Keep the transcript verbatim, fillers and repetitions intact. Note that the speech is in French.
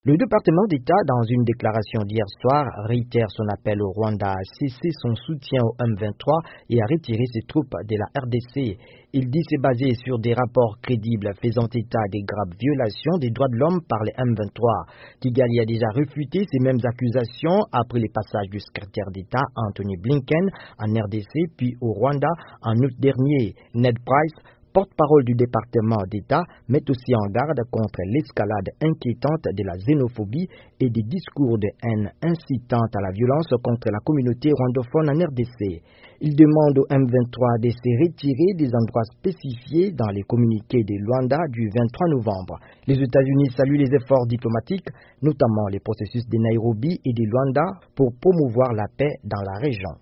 Le département d'État, dans une déclaration d'hier soir, réitère son appel au Rwanda à cesser son soutien au M vingt-trois et à retirer ses troupes de la R D C. Il dit se baser sur des rapports crédibles faisant état des graves violations des droits de l'homme par les M vingt-trois. Kigali a déjà refuté ces mêmes accusations après le passage du secrétaire d'État Anthony Blinken en R D C puis au Rwanda en août dernier. Ned Price, porte-parole du département d'État, met aussi en garde contre l'escalade inquiétante de la xénophobie et des discours de haine incitant à la violence contre la communauté rwandophone en R D C. Il demande au M vingt-trois de se retirer des endroits spécifiés dans les communiqués de Luanda du vingt-trois novembre. Les États-Unis saluent les efforts diplomatiques, notamment les processus de Nairobi et de Luanda, pour promouvoir la paix dans la région.